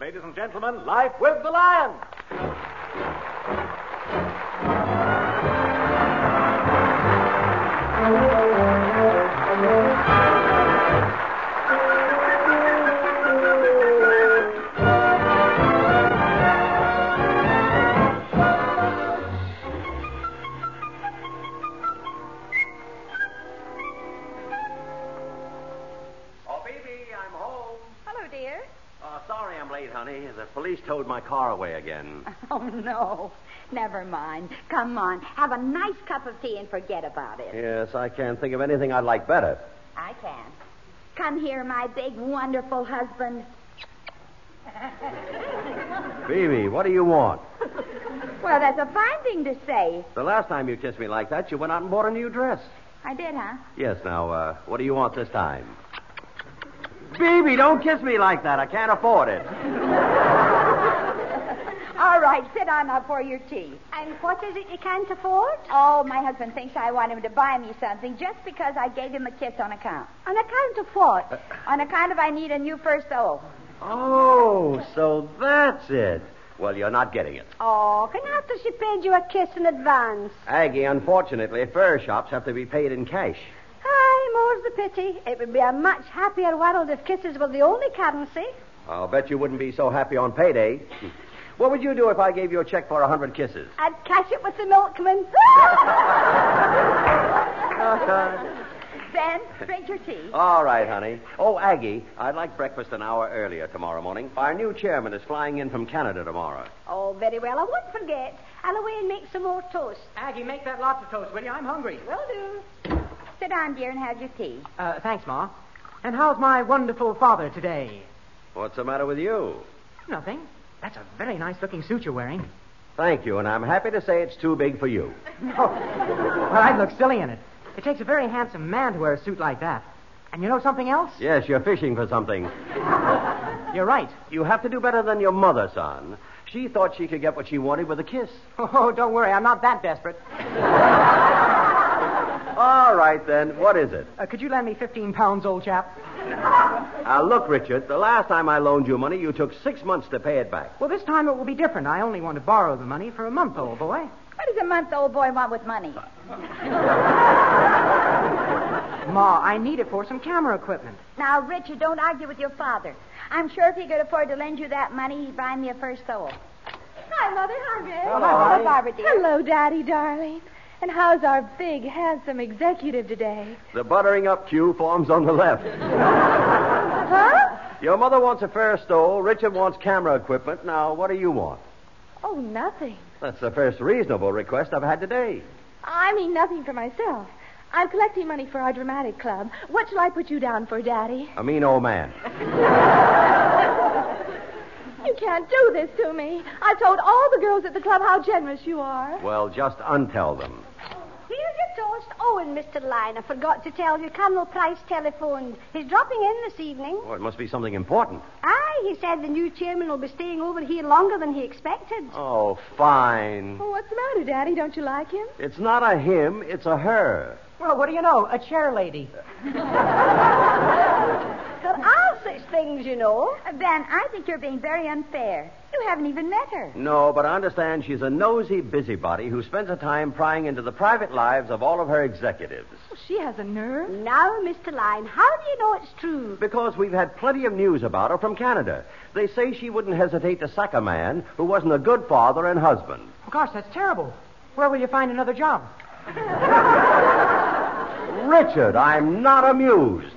Ladies and gentlemen, Life with the Lion. The police towed my car away again. Oh, no. Never mind. Come on. Have a nice cup of tea and forget about it. Yes, I can't think of anything I'd like better. I can. Come here, my big, wonderful husband. Phoebe, what do you want? Well, that's a fine thing to say. The last time you kissed me like that, you went out and bought a new dress. I did, huh? Yes, now, what do you want this time? Phoebe, don't kiss me like that. I can't afford it. All right, sit down now for your tea. And what is it you can't afford? Oh, my husband thinks I want him to buy me something just because I gave him a kiss on account. On account of what? On account of I need a new first-o. Oh, so that's it. Well, you're not getting it. Oh, can after she paid you a kiss in advance? Aggie, unfortunately, fur shops have to be paid in cash. Aye, more's the pity. It would be a much happier world if kisses were the only currency. I'll bet you wouldn't be so happy on payday. What would you do if I gave you a check for 100 kisses? I'd cash it with the milkman. Ben, drink your tea. All right, honey. Oh, Aggie, I'd like breakfast an hour earlier tomorrow morning. Our new chairman is flying in from Canada tomorrow. Oh, very well. I won't forget. I'll away and make some more toast. Aggie, make that lots of toast, will you? I'm hungry. Will do. Sit down, dear, and have your tea. Thanks, Ma. And how's my wonderful father today? What's the matter with you? Nothing. That's a very nice-looking suit you're wearing. Thank you, and I'm happy to say it's too big for you. Oh, well, I'd look silly in it. It takes a very handsome man to wear a suit like that. And you know something else? Yes, you're fishing for something. You're right. You have to do better than your mother, son. She thought she could get what she wanted with a kiss. Oh, don't worry. I'm not that desperate. All right, then. What is it? Could you lend me 15 pounds, old chap? Look, Richard, the last time I loaned you money, you took 6 months to pay it back. Well, this time it will be different. I only want to borrow the money for a month, old boy. What does a month-old boy want with money? Ma, I need it for some camera equipment. Now, Richard, don't argue with your father. I'm sure if he could afford to lend you that money, he'd buy me a first-o. Hi, Mother. Hi, Greg. Hello, Barbara, dear. Hello, Daddy, darling. And how's our big, handsome executive today? The buttering up cue forms on the left. Huh? Your mother wants a first-o. Richard wants camera equipment. Now, what do you want? Oh, nothing. That's the first reasonable request I've had today. I mean nothing for myself. I'm collecting money for our dramatic club. What shall I put you down for, Daddy? A mean old man. You can't do this to me. I've told all the girls at the club how generous you are. Well, just untell them. Here's your toast. Oh, and Mr. Lyon, I forgot to tell you, Colonel Price telephoned. He's dropping in this evening. Oh, it must be something important. Aye, he said the new chairman will be staying over here longer than he expected. Oh, fine. Well, what's the matter, Daddy? Don't you like him? It's not a him, it's a her. Well, what do you know? A chair lady. There are such things, you know. Ben, I think you're being very unfair. You haven't even met her. No, but I understand she's a nosy busybody who spends her time prying into the private lives of all of her executives. Well, she has a nerve. Now, Mr. Lyon, how do you know it's true? Because we've had plenty of news about her from Canada. They say she wouldn't hesitate to sack a man who wasn't a good father and husband. Oh, gosh, that's terrible. Where will you find another job? Richard, I'm not amused.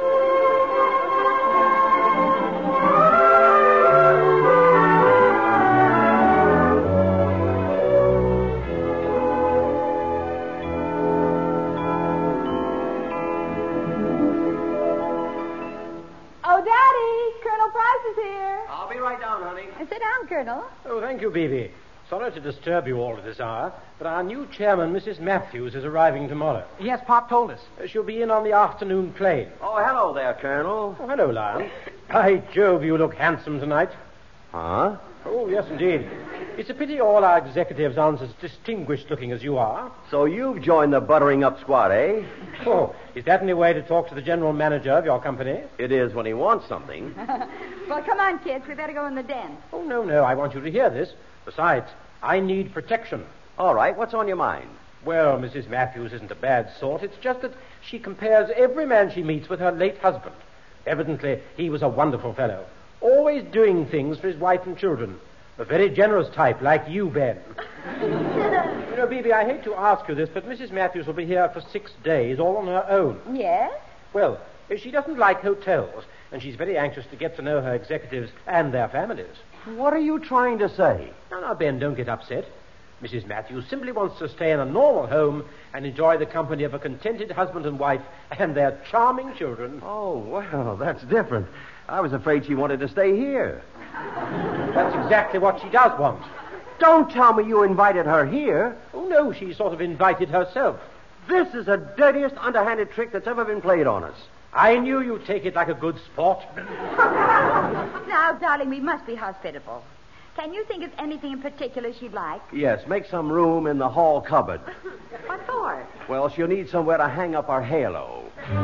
Oh, Daddy, Colonel Price is here. I'll be right down, honey. Sit down, Colonel. Oh, thank you, Beebe. Sorry to disturb you all at this hour, but our new chairman, Mrs. Matthews, is arriving tomorrow. Yes, Pop told us. She'll be in on the afternoon plane. Oh, hello there, Colonel. Oh, hello, Lion. By Jove, you look handsome tonight. Huh? Oh, yes, indeed. It's a pity all our executives aren't as distinguished looking as you are. So you've joined the buttering up squad, eh? Oh, is that any way to talk to the general manager of your company? It is when he wants something. Well, come on, kids. We better go in the den. Oh, no. I want you to hear this. Besides, I need protection. All right, what's on your mind? Well, Mrs. Matthews isn't a bad sort. It's just that she compares every man she meets with her late husband. Evidently, he was a wonderful fellow, always doing things for his wife and children. A very generous type, like you, Ben. You know, Bibi, I hate to ask you this, but Mrs. Matthews will be here for 6 days, all on her own. Yes? Well, she doesn't like hotels, and she's very anxious to get to know her executives and their families. What are you trying to say? No, Ben, don't get upset. Mrs. Matthews simply wants to stay in a normal home and enjoy the company of a contented husband and wife and their charming children. Oh, well, that's different. I was afraid she wanted to stay here. That's exactly what she does want. Don't tell me you invited her here. Oh, no, she sort of invited herself. This is the dirtiest, underhanded trick that's ever been played on us. I knew you'd take it like a good sport. Now, darling, we must be hospitable. Can you think of anything in particular she'd like? Yes, make some room in the hall cupboard. What for? Well, she'll need somewhere to hang up our halo.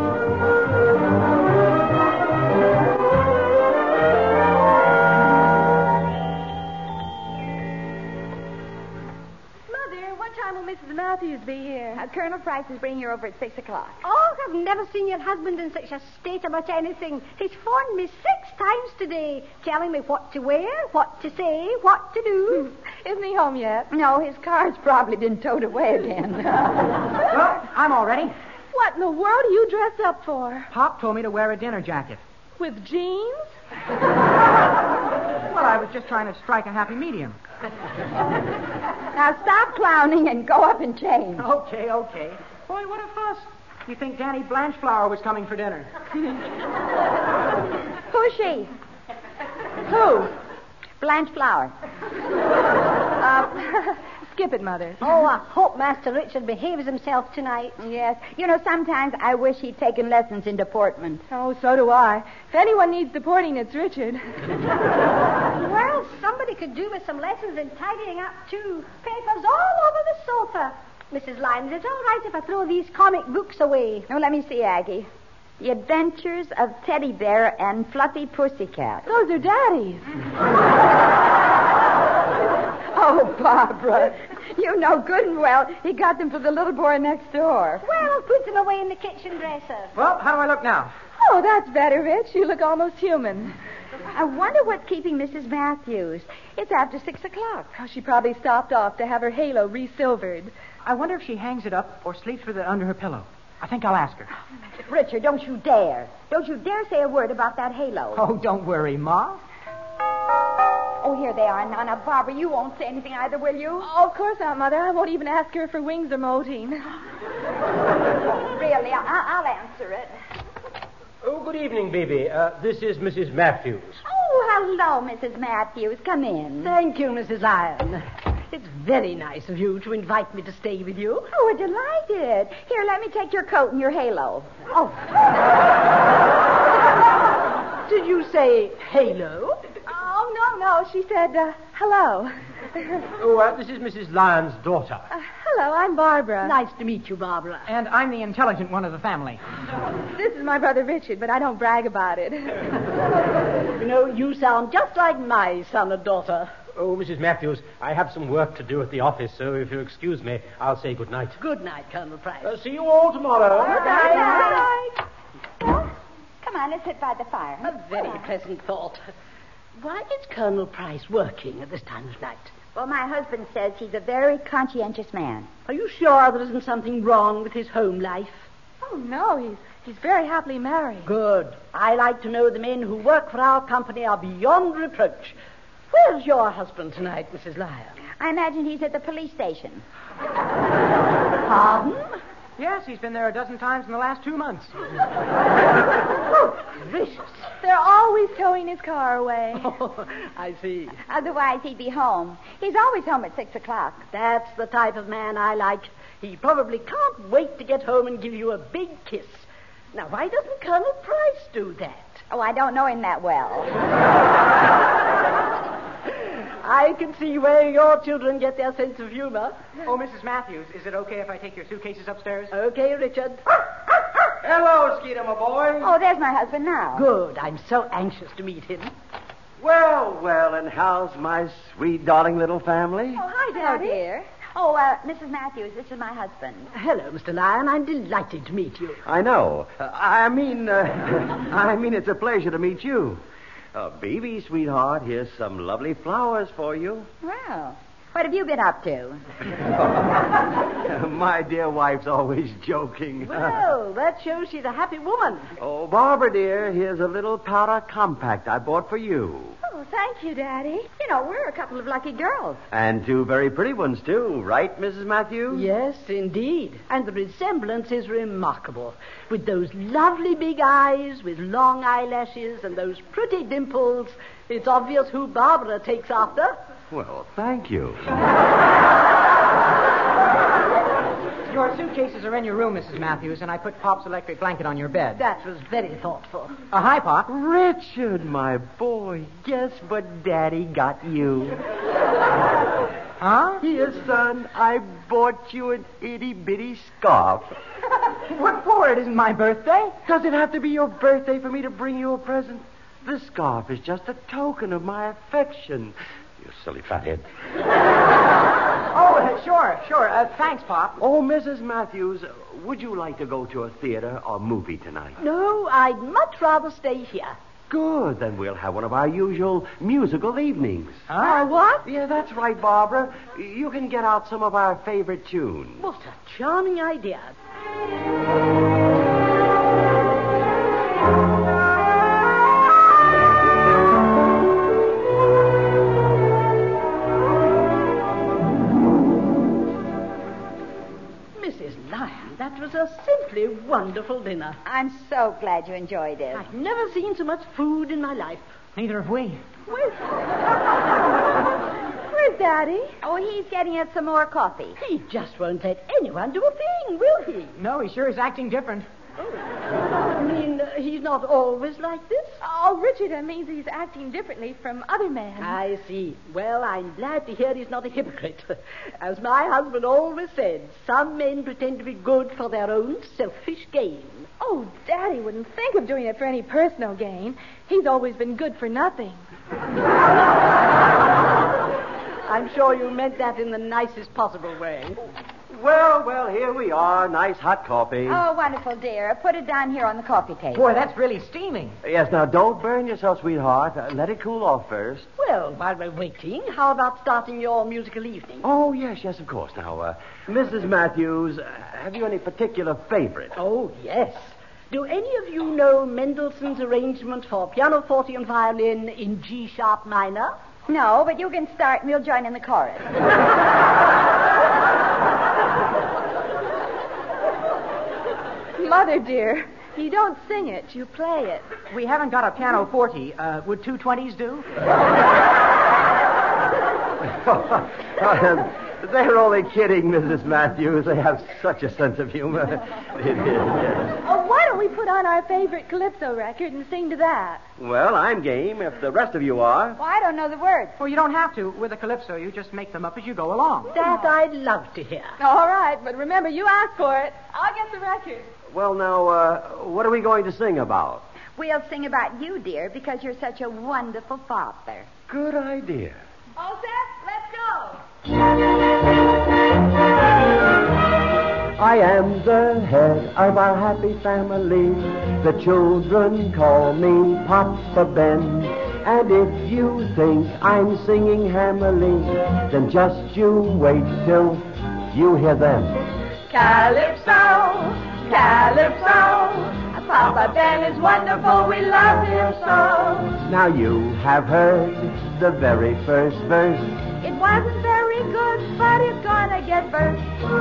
Mother, what time will Mrs. Matthews be here? Colonel Price is bringing her over at 6 o'clock. Oh, I've never seen your husband in such a state about anything. He's phoned me 6 times today, telling me what to wear, what to say, what to do. Isn't he home yet? No, his car's probably been towed away again. Well, I'm all ready. What in the world are you dressed up for? Pop told me to wear a dinner jacket. With jeans? Well, I was just trying to strike a happy medium. Now stop clowning and go up and change. Okay. Boy, what a fuss. You think Danny Blanchflower was coming for dinner? Who's she? Who? Blanche Flower. Skip it, Mother. Oh, I hope Master Richard behaves himself tonight. Yes. You know, sometimes I wish he'd taken lessons in deportment. Oh, so do I. If anyone needs deporting, it's Richard. Well, somebody could do with some lessons in tidying up, too. Papers all over the sofa. Mrs. Lyons, it's all right if I throw these comic books away. Oh, let me see, Aggie. The Adventures of Teddy Bear and Fluffy Pussycat. Those are Daddy's. Oh, Barbara, you know good and well he got them for the little boy next door. Well, I'll put them away in the kitchen dresser. Well, how do I look now? Oh, that's better, Rich. You look almost human. I wonder what's keeping Mrs. Matthews. It's after 6 o'clock. Oh, she probably stopped off to have her halo re-silvered. I wonder if she hangs it up or sleeps with it under her pillow. I think I'll ask her. Richard, don't you dare. Don't you dare say a word about that halo. Oh, don't worry, Ma. Oh, here they are. Now, Barbara, you won't say anything either, will you? Oh, of course not, Mother. I won't even ask her for wings or molting. Really, I'll answer it. Oh, good evening, Bibi. This is Mrs. Matthews. Oh, hello, Mrs. Matthews. Come in. Thank you, Mrs. Lyon. It's very nice of you to invite me to stay with you. Oh, we're delighted. Here, let me take your coat and your halo. Oh. Did you say halo? Oh, no. She said, hello. Oh, this is Mrs. Lyon's daughter. Hello, I'm Barbara. Nice to meet you, Barbara. And I'm the intelligent one of the family. This is my brother Richard, but I don't brag about it. You know, you sound just like my son and daughter. Oh, Mrs. Matthews, I have some work to do at the office, so if you'll excuse me, I'll say good night. Good night, Colonel Price. See you all tomorrow. Good night. Well, come on, let's sit by the fire. A very pleasant thought. Why is Colonel Price working at this time of night? Well, my husband says he's a very conscientious man. Are you sure there isn't something wrong with his home life? Oh, no, he's very happily married. Good. I like to know the men who work for our company are beyond reproach. Where's your husband tonight, Mrs. Lyon? I imagine he's at the police station. Pardon? Yes, he's been there a dozen times in the last 2 months. Oh, gracious. They're always towing his car away. Oh, I see. Otherwise, he'd be home. He's always home at 6 o'clock. That's the type of man I like. He probably can't wait to get home and give you a big kiss. Now, why doesn't Colonel Price do that? Oh, I don't know him that well. I I can see where your children get their sense of humor. Oh, Mrs. Matthews, is it okay if I take your suitcases upstairs? Okay, Richard. Hello, Skeeter, my boy. Oh, there's my husband now. Good. I'm so anxious to meet him. Well, and how's my sweet, darling little family? Oh, hi, Daddy. Dear. Oh, Mrs. Matthews, this is my husband. Hello, Mr. Lyon. I'm delighted to meet you. I know. I mean, it's a pleasure to meet you. Baby, sweetheart, here's some lovely flowers for you. Well, what have you been up to? My dear wife's always joking. Well, that shows she's a happy woman. Oh, Barbara, dear, here's a little powder compact I bought for you. Oh, thank you, Daddy. You know, we're a couple of lucky girls. And two very pretty ones, too. Right, Mrs. Matthews? Yes, indeed. And the resemblance is remarkable. With those lovely big eyes, with long eyelashes, and those pretty dimples, it's obvious who Barbara takes after. Well, thank you. Your suitcases are in your room, Mrs. Matthews, and I put Pop's electric blanket on your bed. That was very thoughtful. Hi, Pop. Richard, my boy, guess what Daddy got you? Huh? Here, son, I bought you an itty-bitty scarf. What for? It isn't my birthday. Does it have to be your birthday for me to bring you a present? This scarf is just a token of my affection. You silly fathead. Oh, sure. Thanks, Pop. Oh, Mrs. Matthews, would you like to go to a theater or movie tonight? No, I'd much rather stay here. Good, then we'll have one of our usual musical evenings. What? Yeah, that's right, Barbara. You can get out some of our favorite tunes. What a charming idea. That was a simply wonderful dinner. I'm so glad you enjoyed it. I've never seen so much food in my life. Neither have we. Where's Daddy? Oh, he's getting us some more coffee. He just won't let anyone do a thing, will he? No, he sure is acting different. You mean he's not always like this? Oh, Richard, that means he's acting differently from other men. I see. Well, I'm glad to hear he's not a hypocrite. As my husband always said, some men pretend to be good for their own selfish gain. Oh, Daddy wouldn't think of doing it for any personal gain. He's always been good for nothing. I'm sure you meant that in the nicest possible way. Well, here we are. Nice hot coffee. Oh, wonderful, dear. Put it down here on the coffee table. Boy, that's really steaming. Yes, now don't burn yourself, sweetheart. Let it cool off first. Well, while we're waiting, how about starting your musical evening? Oh, yes, of course. Now, Mrs. Matthews, have you any particular favorite? Oh, yes. Do any of you know Mendelssohn's arrangement for pianoforte and violin in G-sharp minor? No, but you can start and we'll join in the chorus. Mother, dear, you don't sing it, you play it. We haven't got a pianoforte. Would 2 20s do? They're only kidding, Mrs. Matthews. They have such a sense of humor. Oh, why don't we put on our favorite Calypso record and sing to that? Well, I'm game, if the rest of you are. Well, I don't know the words. Well, you don't have to. With a calypso, you just make them up as you go along. That I'd love to hear. All right, but remember, you asked for it. I'll get the record. Well, now, what are we going to sing about? We'll sing about you, dear, because you're such a wonderful father. Good idea. All set? Let's go. I am the head of our happy family. The children call me Papa Ben. And if you think I'm singing hammily, then just you wait till you hear them. Calypso, Calypso. Papa Ben is wonderful, we love him so. Now you have heard the very first verse. It wasn't very good, but it's gonna get burst.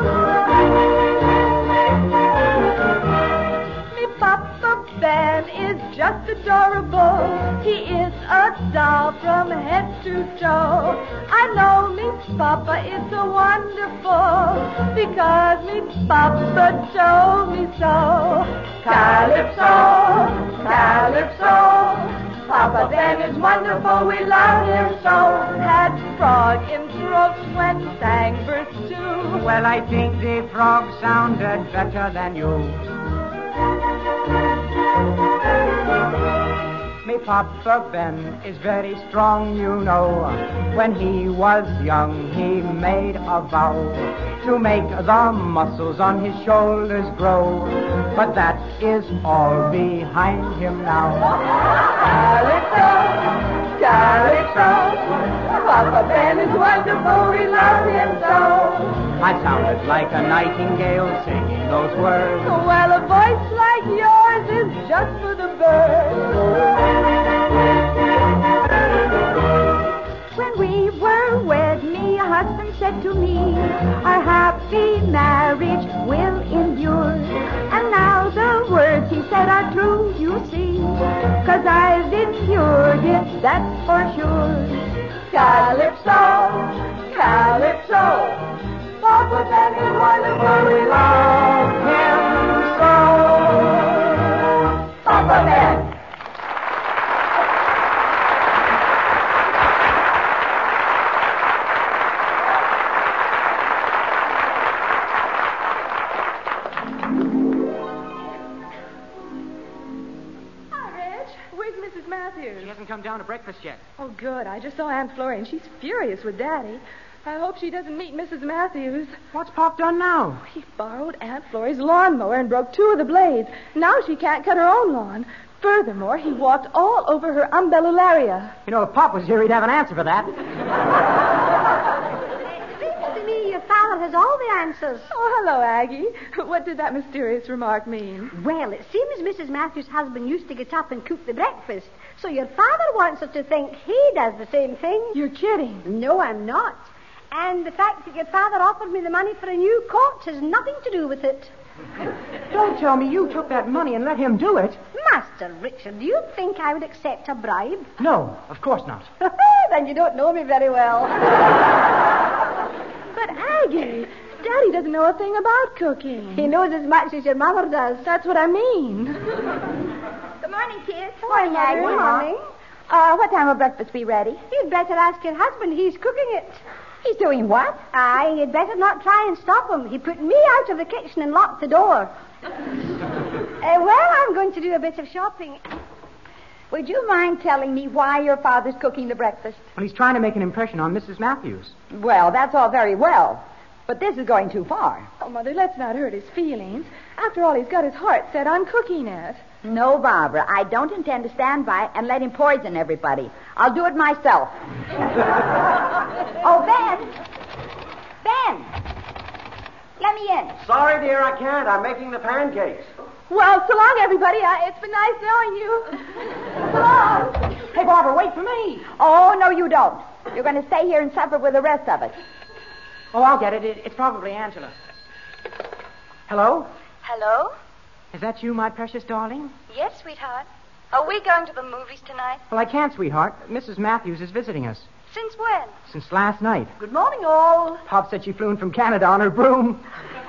Me Papa Ben is just adorable. He is a doll from head to toe. I know me Papa is so wonderful because me Papa told me so. Calypso, Calypso. Papa Ben is wonderful, we love him so. Had frog in throats when sang verse 2. Well, I think the frog sounded better than you. Me Papa Ben is very strong, you know. When he was young, he made a vow to make the muscles on his shoulders grow. But that is all behind him now. Calypso, Calypso, Papa Ben is wonderful, we love him so. I sounded like a nightingale singing those words. Well, a voice like yours is just for the birds. When we were wed, me husband said to me, our happy marriage will endure. And now the words he said are true, you see, 'cause I've endured it, that's for sure. Calypso, Calypso, Papa Ben is wonderful, we love him so. Papa Ben. She hasn't come down to breakfast yet. Oh, good. I just saw Aunt Florrie, and she's furious with Daddy. I hope she doesn't meet Mrs. Matthews. What's Pop done now? He borrowed Aunt Florrie's lawnmower and broke 2 of the blades. Now she can't cut her own lawn. Furthermore, he walked all over her umbellularia. You know, if Pop was here, he'd have an answer for that. Seems to me your father has all the answers. Oh, hello, Aggie. What did that mysterious remark mean? Well, it seems Mrs. Matthews' husband used to get up and cook the breakfast. So your father wants us to think he does the same thing. You're kidding. No, I'm not. And the fact that your father offered me the money for a new coat has nothing to do with it. Don't tell me you took that money and let him do it. Master Richard, do you think I would accept a bribe? No, of course not. Then you don't know me very well. But, Aggie, Daddy doesn't know a thing about cooking. He knows as much as your mother does. That's what I mean. Good morning, kids. Morning, Aggie. Good morning. What time will breakfast be ready? You'd better ask your husband. He's cooking it. He's doing what? Aye, you'd better not try and stop him. He put me out of the kitchen and locked the door. Well, I'm going to do a bit of shopping. Would you mind telling me why your father's cooking the breakfast? Well, he's trying to make an impression on Mrs. Matthews. Well, that's all very well, but this is going too far. Oh, Mother, let's not hurt his feelings. After all, he's got his heart set on cooking it. No, Barbara, I don't intend to stand by and let him poison everybody. I'll do it myself. Oh, Ben! Ben! Let me in. Sorry, dear, I can't. I'm making the pancakes. Well, so long, everybody. It's been nice knowing you. So long. Hey, Barbara, wait for me. Oh, no, you don't. You're going to stay here and suffer with the rest of us. Oh, I'll get it. It's probably Angela. Hello? Hello? Is that you, my precious darling? Yes, sweetheart. Are we going to the movies tonight? Well, I can't, sweetheart. Mrs. Matthews is visiting us. Since when? Since last night. Good morning, all. Pop said she flew in from Canada on her broom.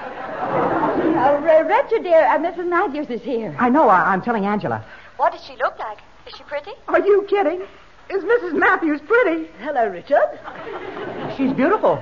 Richard, dear, Mrs. Matthews is here. I know. I'm telling Angela. What does she look like? Is she pretty? Are you kidding? Is Mrs. Matthews pretty? Hello, Richard. She's beautiful.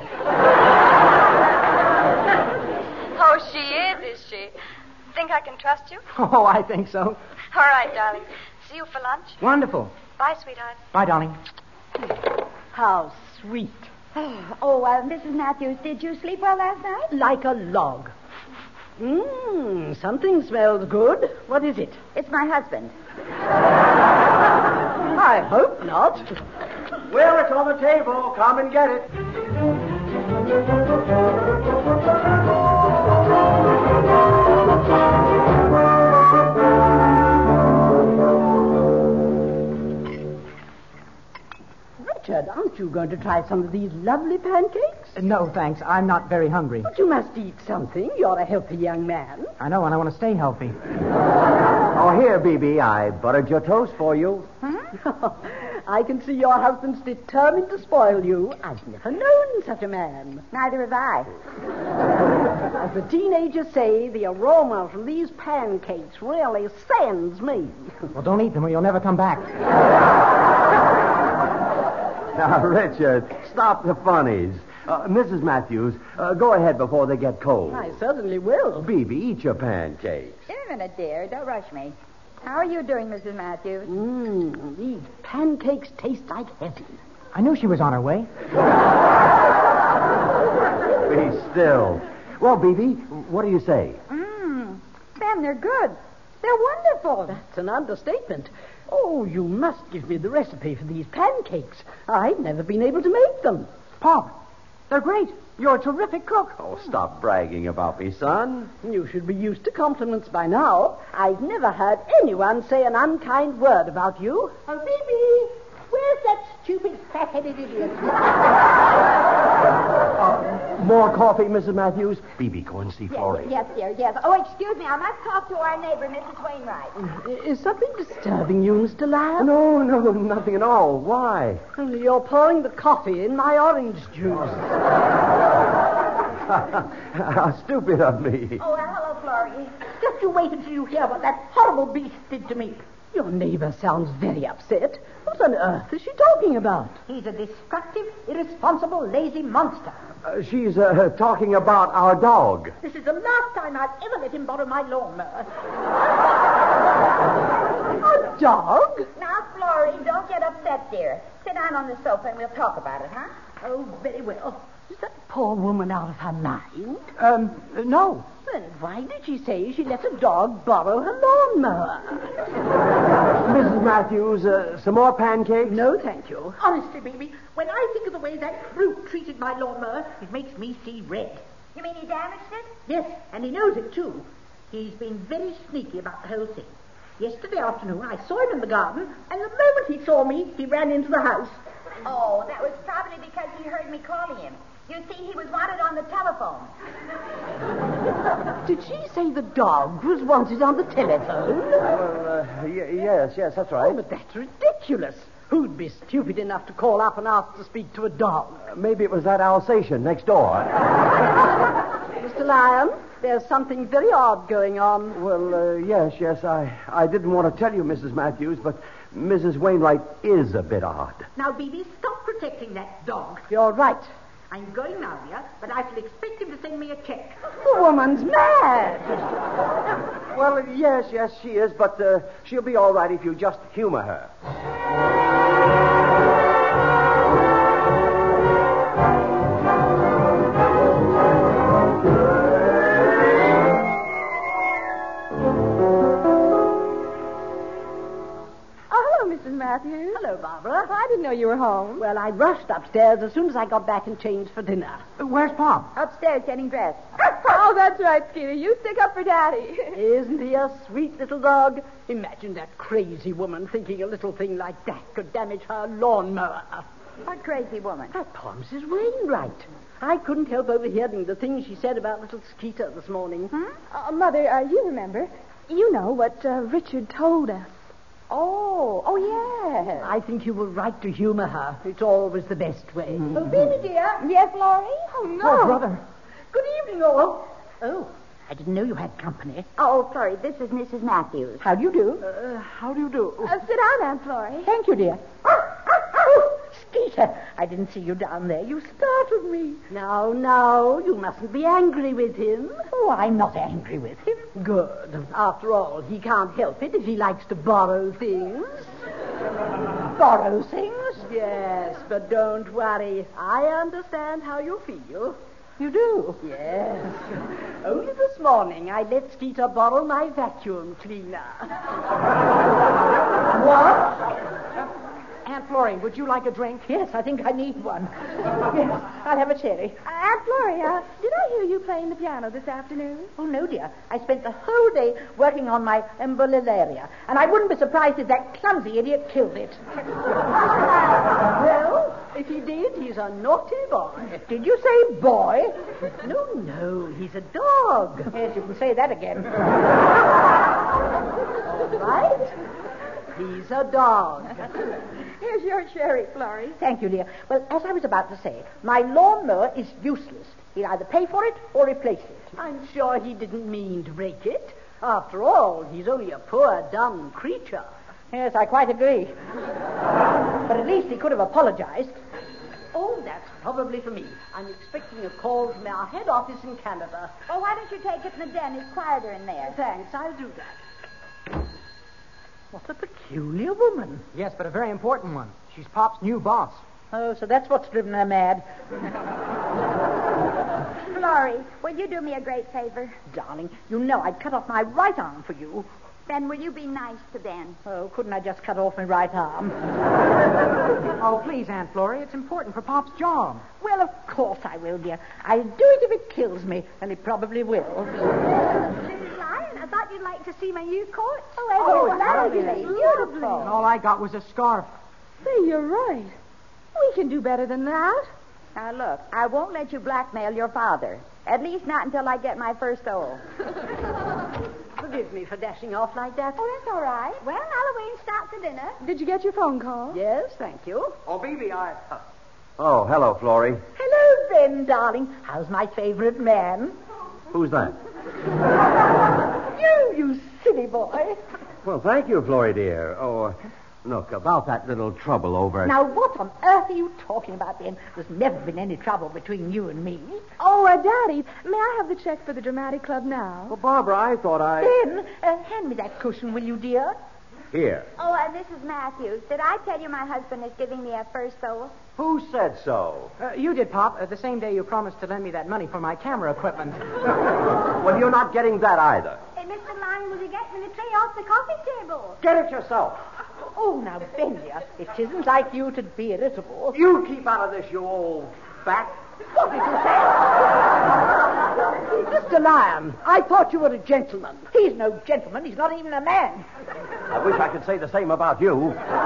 Oh, she is she? Think I can trust you? Oh, I think so. All right, darling. See you for lunch. Wonderful. Bye, sweetheart. Bye, darling. How sweet. Mrs. Matthews, did you sleep well last night? Like a log. Something smells good. What is it? It's my husband. I hope not. Well, it's on the table. Come and get it. Richard, aren't you going to try some of these lovely pancakes? No, thanks. I'm not very hungry. But you must eat something. You're a healthy young man. I know, and I want to stay healthy. Oh, here, BB. I buttered your toast for you. I can see your husband's determined to spoil you. I've never known such a man. Neither have I. As the teenagers say, the aroma from these pancakes really sends me. Well, don't eat them or you'll never come back. Now, Richard, stop the funnies. Mrs. Matthews, go ahead before they get cold. I certainly will. Beebe, eat your pancakes. In a minute, dear. Don't rush me. How are you doing, Mrs. Matthews? These pancakes taste like heaven. I knew she was on her way. Be still. Well, Beebe, what do you say? Ben, they're good. They're wonderful. That's an understatement. Oh, you must give me the recipe for these pancakes. I've never been able to make them. Pop, they're great. You're a terrific cook. Oh, stop bragging about me, son. You should be used to compliments by now. I've never heard anyone say an unkind word about you. Oh, Phoebe, where's that stupid fat-headed idiot? More coffee, Mrs. Matthews? Beebe, go and see Florrie. Yes, dear, yes. Oh, excuse me. I must talk to our neighbor, Mrs. Wainwright. Is something disturbing you, Mr. Lyon? No, nothing at all. Why? Only you're pouring the coffee in my orange juice. How stupid of me. Oh, hello, Florrie. Just you wait until you hear what that horrible beast did to me. Your neighbor sounds very upset. What on earth is she talking about? He's a destructive, irresponsible, lazy monster. She's talking about our dog. This is the last time I've ever let him borrow my lawnmower. A dog? Now, Florrie, don't get upset, dear. Sit down on the sofa and we'll talk about it, huh? Oh, very well. Is that poor woman out of her mind? No. Then why did she say she let a dog borrow her lawnmower? Mrs. Matthews, some more pancakes? No, thank you. Honestly, baby, when I think of the way that brute treated my lawnmower, it makes me see red. You mean he damaged it? Yes, and he knows it, too. He's been very sneaky about the whole thing. Yesterday afternoon, I saw him in the garden, and the moment he saw me, he ran into the house. Oh, that was probably because he heard me calling him. You see, he was wanted on the telephone. Did she say the dog was wanted on the telephone? Well, yes, that's right. Oh, but that's ridiculous. Who'd be stupid enough to call up and ask to speak to a dog? Maybe it was that Alsatian next door. Mr. Lyon, there's something very odd going on. Well, yes, I didn't want to tell you, Mrs. Matthews, but Mrs. Wainwright is a bit odd. Now, Beebe, stop protecting that dog. You're right. I'm going now, dear, but I shall expect him to send me a check. The woman's mad. Well, yes, she is, but she'll be all right if you just humor her. Matthews. Hello, Barbara. I didn't know you were home. Well, I rushed upstairs as soon as I got back and changed for dinner. Where's Pop? Upstairs getting dressed. Oh, that's right, Skeeter. You stick up for Daddy. Isn't he a sweet little dog? Imagine that crazy woman thinking a little thing like that could damage her lawnmower. What crazy woman? That poor Mrs. Wainwright. I couldn't help overhearing the things she said about little Skeeter this morning. Mother, you remember. You know what Richard told us. Oh, yes. I think you were right to humor her. It's always the best way. Oh, Beebe, dear. Yes, Laurie? Oh, no. Oh, brother. Good evening, all. Oh, I didn't know you had company. Oh, Florrie, this is Mrs. Matthews. How do you do? How do you do? Sit down, Aunt Florrie. Thank you, dear. Skeeter, I didn't see you down there. You startled me. No, you mustn't be angry with him. Oh, I'm not angry with him. Good. After all, he can't help it if he likes to borrow things. Borrow things? Yes, but don't worry. I understand how you feel. You do? Yes. Only this morning I let Skeeter borrow my vacuum cleaner. What? Aunt Florrie, would you like a drink? Yes, I think I need one. Yes, I'll have a cherry. Aunt Florrie, did I hear you playing the piano this afternoon? Oh, no, dear. I spent the whole day working on my embolilaria, and I wouldn't be surprised if that clumsy idiot killed it. Well, if he did, he's a naughty boy. Did you say boy? No, he's a dog. Yes, you can say that again. All right. He's a dog. Here's your cherry, Florrie. Thank you, dear. Well, as I was about to say, my lawnmower is useless. He'll either pay for it or replace it. I'm sure he didn't mean to break it. After all, he's only a poor, dumb creature. Yes, I quite agree. But at least he could have apologized. Oh, that's probably for me. I'm expecting a call from our head office in Canada. Well, why don't you take it in the den? It's quieter in there. Thanks, I'll do that. What a peculiar woman. Yes, but a very important one. She's Pop's new boss. Oh, so that's what's driven her mad. Florrie, will you do me a great favor? Darling, you know I'd cut off my right arm for you. Ben, will you be nice to Ben? Oh, couldn't I just cut off my right arm? Oh, please, Aunt Florrie, it's important for Pop's job. Well, of course I will, dear. I'll do it if it kills me, and it probably will. Mrs. Lyon, I thought you'd like to see my new coat. Oh, lovely. beautiful. And all I got was a scarf. Say, you're right. We can do better than that. Now, look, I won't let you blackmail your father. At least not until I get my first O. Forgive me for dashing off like that. Oh, that's all right. Well, Halloween starts at dinner. Did you get your phone call? Yes, thank you. Oh, Bibi, Oh, hello, Florrie. Hello, Ben, darling. How's my favorite man? Who's that? You silly boy. Well, thank you, Florrie, dear. Oh, look, about that little trouble over... Now, what on earth are you talking about, Ben? There's never been any trouble between you and me. Oh, Daddy, may I have the check for the Dramatic Club now? Well, Barbara, I thought I... Ben, hand me that cushion, will you, dear? Here. Oh, Mrs. Matthews, did I tell you my husband is giving me a first O? Who said so? You did, Pop, the same day you promised to lend me that money for my camera equipment. Well, you're not getting that either. Hey, Mr. Lyon, will you get me the tray off the coffee table? Get it yourself. Oh, now, Ben, dear, it isn't like you to be irritable. You keep out of this, you old bat. What did you say? Mr. Lyon, I thought you were a gentleman. He's no gentleman. He's not even a man. I wish I could say the same about you.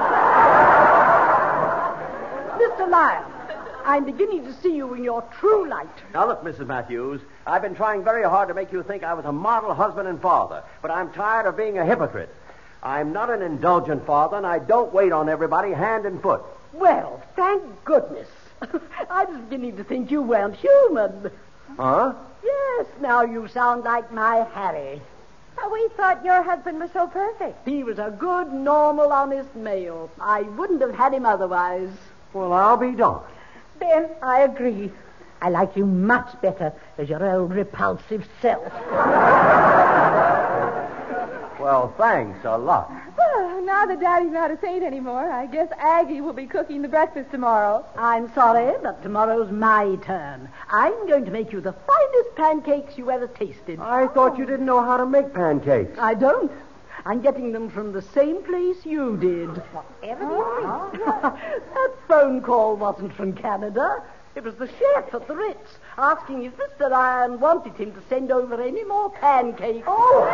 Mr. Lyon, I'm beginning to see you in your true light. Now, look, Mrs. Matthews, I've been trying very hard to make you think I was a model husband and father, but I'm tired of being a hypocrite. I'm not an indulgent father, and I don't wait on everybody hand and foot. Well, thank goodness. I was beginning to think you weren't human. Huh? Yes, now you sound like my Harry. We thought your husband was so perfect. He was a good, normal, honest male. I wouldn't have had him otherwise. Well, I'll be darned. Ben, I agree. I like you much better as your old repulsive self. Well, thanks a lot. Well, now that Daddy's not a saint anymore, I guess Aggie will be cooking the breakfast tomorrow. I'm sorry, but tomorrow's my turn. I'm going to make you the finest pancakes you ever tasted. I thought you didn't know how to make pancakes. I don't. I'm getting them from the same place you did. Whatever do you mean? That phone call wasn't from Canada. It was the chef at the Ritz asking if Mr. Lyon wanted him to send over any more pancakes.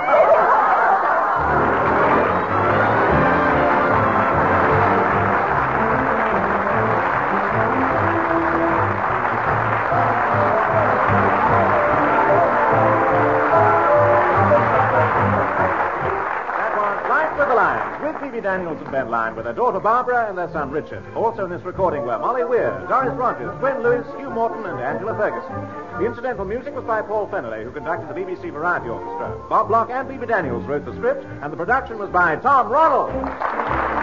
With Bibi Daniels and Ben Lyon, with their daughter Barbara and their son Richard. Also in this recording were Molly Weir, Doris Rogers, Gwen Lewis, Hugh Morton, and Angela Ferguson. The incidental music was by Paul Feneley, who conducted the BBC Variety Orchestra. Bob Block and Bibi Daniels wrote the script, and the production was by Tom Ronald.